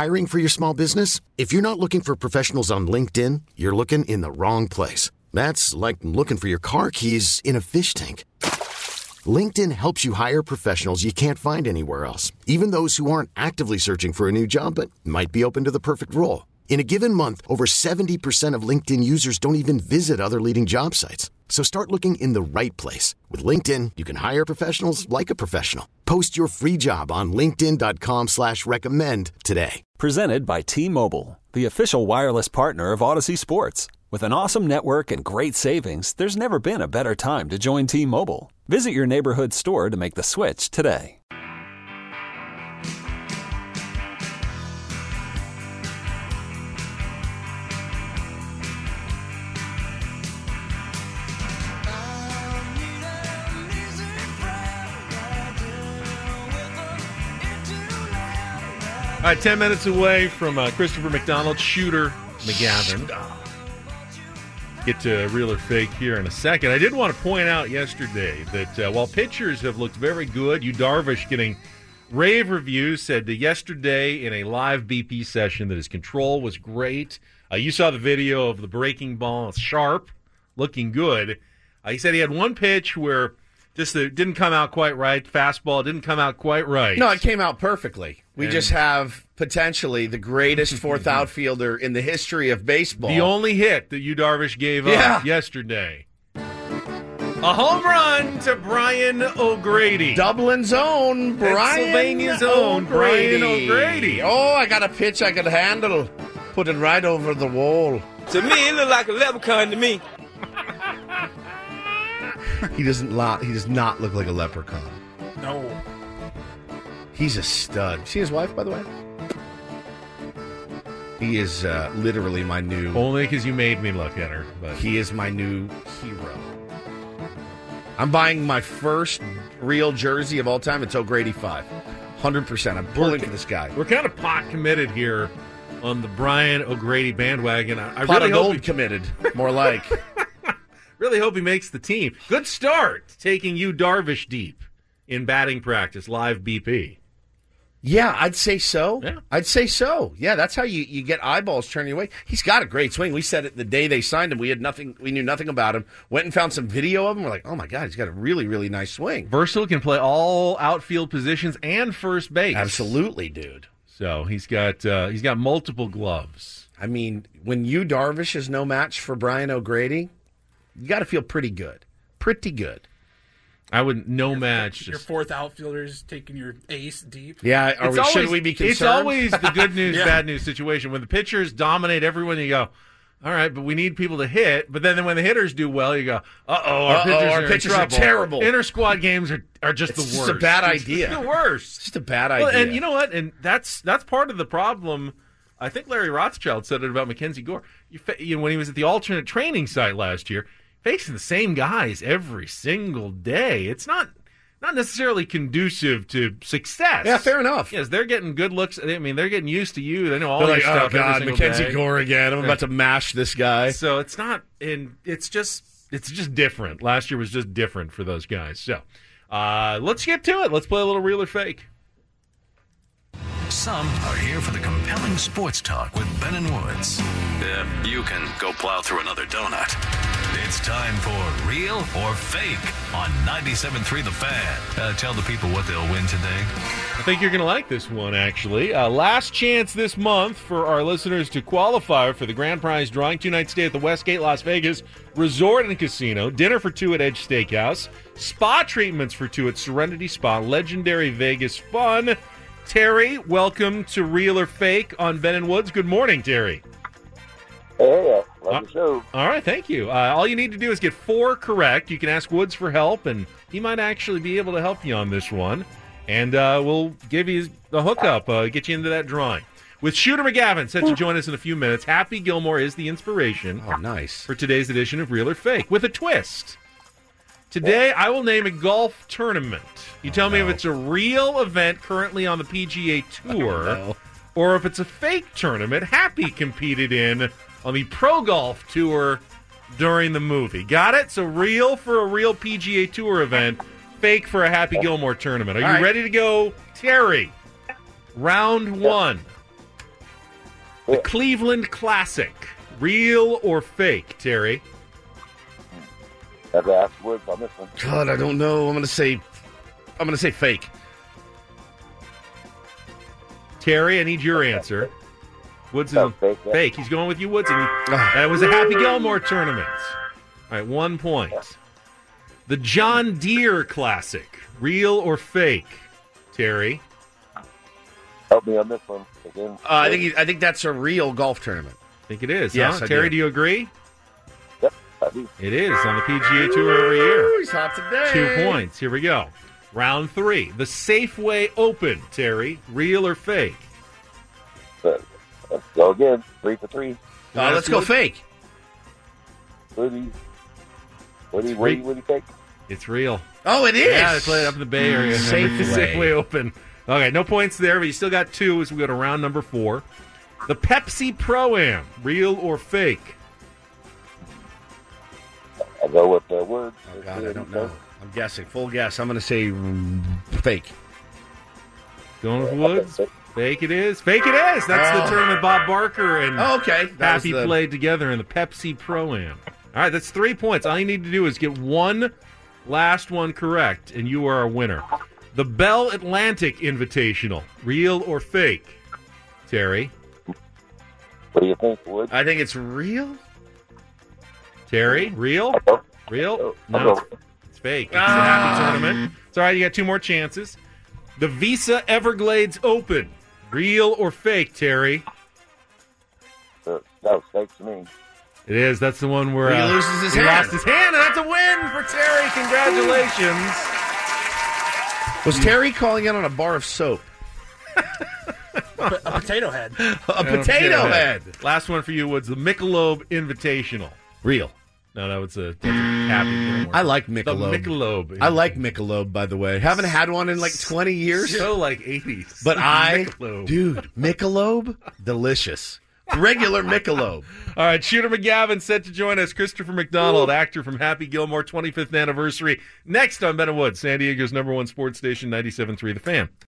Hiring for your small business? If you're not looking for professionals on LinkedIn, you're looking in the wrong place. That's like looking for your car keys in a fish tank. LinkedIn helps you hire professionals you can't find anywhere else, even those who aren't actively searching for a new job but might be open to the perfect role. In a given month, over 70% of LinkedIn users don't even visit other leading job sites. So start looking in the right place. With LinkedIn, you can hire professionals like a professional. Post your free job on linkedin.com/recommend today. Presented by T-Mobile, the official wireless partner of Odyssey Sports. With an awesome network and great savings, there's never been a better time to join T-Mobile. Visit your neighborhood store to make the switch today. All right, 10 minutes away from Christopher McDonald, Shooter McGavin. Get to Real or Fake here in a second. I did want to point out yesterday that while pitchers have looked very good, Yu Darvish getting rave reviews, said that yesterday in a live BP session that his control was great. You saw the video of the breaking ball. It's sharp, looking good. He said he had one pitch where just it didn't come out quite right. Fastball didn't come out quite right. No, it came out perfectly. We just have potentially the greatest fourth outfielder in the history of baseball. The only hit that Yu Darvish gave up yesterday. A home run to Brian O'Grady. Dublin's own Pennsylvania's own Brian O'Grady. Oh, I got a pitch I could handle. Put it right over the wall. To me, it looked like a leprechaun to me. He does not look like a leprechaun. No. He's a stud. See his wife, by the way? He is literally my new... Only because you made me look at her. But he is my new hero. I'm buying my first real jersey of all time. It's O'Grady 5. 100%. I'm pulling for this guy. We're kind of pot committed here on the Brian O'Grady bandwagon. I pot really of gold committed, more like. Really hope he makes the team. Good start taking Yu Darvish deep in batting practice, live BP. Yeah, I'd say so. Yeah. I'd say so. Yeah, that's how you get eyeballs turning your way. He's got a great swing. We said it the day they signed him. We knew nothing about him. Went and found some video of him. We're like, oh my God, he's got a really, really nice swing. Versatile, can play all outfield positions and first base. Absolutely, dude. So he's got multiple gloves. I mean, when Yu Darvish is no match for Brian O'Grady, you got to feel pretty good. Pretty good. I would match. Your fourth outfielder is taking your ace deep. Yeah, should we be concerned? It's always the good news, bad news situation. When the pitchers dominate everyone, you go, all right, but we need people to hit. But then when the hitters do well, you go, our pitchers are terrible. Inter-squad games are just the worst. It's just a bad idea. It's the worst. It's just a bad idea. Well, and you know what? And that's part of the problem. I think Larry Rothschild said it about Mackenzie Gore. When he was at the alternate training site last year, facing the same guys every single day. It's not necessarily conducive to success. Yeah, fair enough. Yes, they're getting good looks. I mean, they're getting used to you. They know all your stuff. Oh God, Mackenzie day. Gore again. I'm about to mash this guy. So it's not, and it's just different. Last year was just different for those guys. So let's get to it. Let's play a little Real or Fake. Some are here for the compelling sports talk with Ben and Woods. You can go plow through another donut. It's time for Real or Fake on 97.3 The Fan. Tell the people what they'll win today. I think you're going to like this one, actually. Last chance this month for our listeners to qualify for the grand prize drawing. 2-night stay at the Westgate Las Vegas Resort and Casino. Dinner for two at Edge Steakhouse. Spa treatments for two at Serenity Spa. Legendary Vegas fun. Terry, welcome to Real or Fake on Ben and Woods. Good morning, Terry. Hey, love the show. All right, thank you. All you need to do is get 4 correct. You can ask Woods for help, and he might actually be able to help you on this one. And we'll give you the hookup, get you into that drawing. With Shooter McGavin set to join us in a few minutes, Happy Gilmore is the inspiration for today's edition of Real or Fake, with a twist. Today, I will name a golf tournament. You tell me if it's a real event currently on the PGA Tour, or if it's a fake tournament Happy competed in on the Pro Golf Tour during the movie. Got it? So real for a real PGA Tour event, fake for a Happy Gilmore tournament. Are you ready to go, Terry? Round 1. The Cleveland Classic. Real or fake, Terry? Have to ask Woods on this one. God, I don't know. I'm gonna say fake. Terry, I need your answer. Woods is Fake, yeah. fake. He's going with you, Woods. And that was a Happy Gilmore tournament. All right, 1 point. The John Deere Classic. Real or fake, Terry? Help me on this one again. I think that's a real golf tournament. I think it is. Yes, huh? I Terry, do. do you agree? Yep, I do. It is on the PGA Tour every year. Ooh, he's hot today. 2 points. Here we go. Round 3. The Safeway Open, Terry. Real or fake? Let's go again. 3 for 3. Let's go fake. Woody fake. It's real. Oh, it is. Yeah, they play it up in the Bay Area. Safeway. Safeway Open. Okay, no points there, but you still got 2 as we go to round number 4. The Pepsi Pro-Am. Real or fake? I'll go with Woods. Oh, God, I don't know. I'm guessing. Full guess. I'm going to say fake. Going with Woods? Fake it is. Fake it is. That's the tournament Bob Barker and Okay. That Happy was played together in the Pepsi Pro-Am. All right, that's 3 points. All you need to do is get one last one correct, and you are a winner. The Bell Atlantic Invitational. Real or fake? Terry? What do you think, Woods? I think it's real. Terry? Real? Real? No, I'll go. it's fake. It's the Happy Tournament. It's all right, you got 2 more chances. The Visa Everglades Open. Real or fake, Terry? That was fake to me. It is. That's the one where He loses his he hand. lost his hand, and that's a win for Terry. Congratulations. Was Terry calling in on a bar of soap? A potato head. A potato head. Last one for you was the Michelob Invitational. Real. No, that was that's a Happy. I like The Michelob. Michelob. I like Michelob, by the way. Haven't had one in like 20 years. So like 80s. But Michelob. dude, Michelob, delicious. Regular Michelob. All right, Shooter McGavin set to join us. Christopher McDonald, actor from Happy Gilmore, 25th anniversary. Next on Ben and Woods, San Diego's #1 sports station, 97.3 The Fan.